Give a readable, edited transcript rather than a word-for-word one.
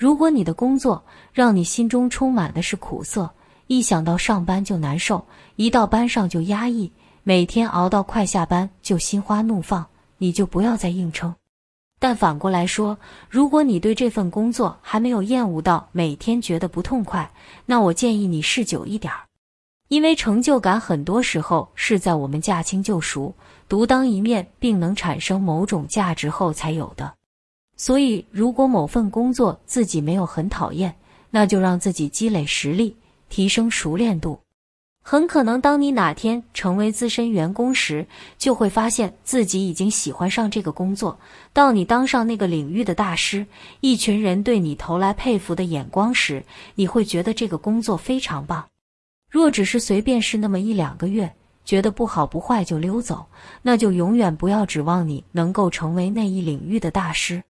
如果你的工作让你心中充满的是苦涩，一想到上班就难受，一到班上就压抑，每天熬到快下班就心花怒放，你就不要再硬撑。但反过来说，如果你对这份工作还没有厌恶到每天觉得不痛快，那我建议你试久一点儿。因为成就感很多时候是在我们驾轻就熟、独当一面并能产生某种价值后才有的。所以如果某份工作自己没有很讨厌，那就让自己积累实力，提升熟练度。很可能当你哪天成为资深员工时，就会发现自己已经喜欢上这个工作，到你当上那个领域的大师，一群人对你投来佩服的眼光时，你会觉得这个工作非常棒。若只是随便试那么1-2个月，觉得不好不坏就溜走，那就永远不要指望你能够成为那一领域的大师。